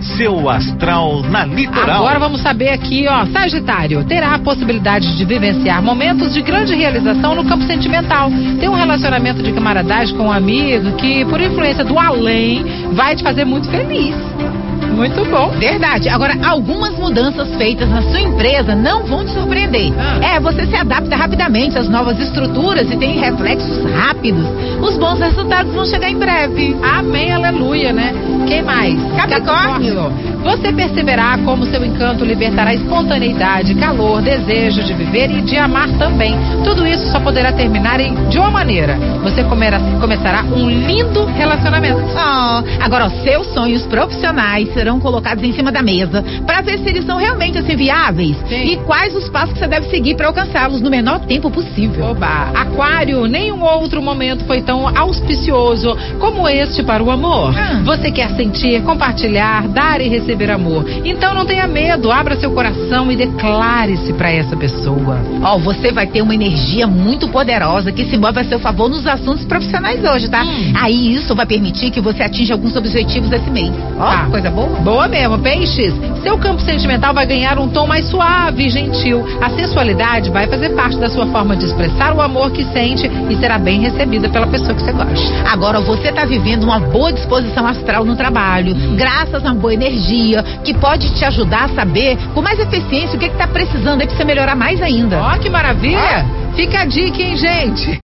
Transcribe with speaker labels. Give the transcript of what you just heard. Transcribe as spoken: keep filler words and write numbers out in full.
Speaker 1: seu astral na Litoral.
Speaker 2: Agora vamos saber aqui, ó, Sagitário, terá a possibilidade de vivenciar momentos de grande realização no campo sentimental. Tem um relacionamento de camaradagem com um amigo que, por influência do além, vai te fazer muito feliz. Muito bom.
Speaker 3: Verdade. Agora, algumas mudanças feitas na sua empresa não vão te surpreender. Ah. É, você se adapta rapidamente às novas estruturas e tem reflexos rápidos. Os bons resultados vão chegar em breve.
Speaker 2: Amém, aleluia, né? Quem mais?
Speaker 3: Capricórnio.
Speaker 2: Capricórnio. Você perceberá como seu encanto libertará espontaneidade, calor, desejo de viver e de amar também. Tudo isso só poderá terminar em, de uma maneira. Você comerá, começará um lindo relacionamento.
Speaker 3: Oh, agora, ó, seus sonhos profissionais serão colocados em cima da mesa para ver se eles são realmente assim viáveis. Sim. E quais os passos que você deve seguir para alcançá-los no menor tempo possível.
Speaker 2: Oba. Aquário, nenhum outro momento foi tão auspicioso como este para o amor. Ah. Você quer sentir, compartilhar, dar e receber amor. Então não tenha medo, abra seu coração e declare-se para essa pessoa.
Speaker 3: Ó, oh, você vai ter uma energia muito poderosa que se move a seu favor nos assuntos profissionais hoje, tá? Hum. Aí isso vai permitir que você atinja alguns objetivos esse mês. Ó,
Speaker 2: ah. coisa boa. Boa mesmo. Peixes, seu campo sentimental vai ganhar um tom mais suave e gentil. A sensualidade vai fazer parte da sua forma de expressar o amor que sente e será bem recebida pela pessoa que você gosta.
Speaker 3: Agora, você tá vivendo uma boa disposição astral no trabalho, hum. graças a uma boa energia que pode te ajudar a saber com mais eficiência o que que tá precisando aí pra você melhorar mais ainda.
Speaker 2: Ó, que maravilha! Ah. Fica a dica, hein, gente?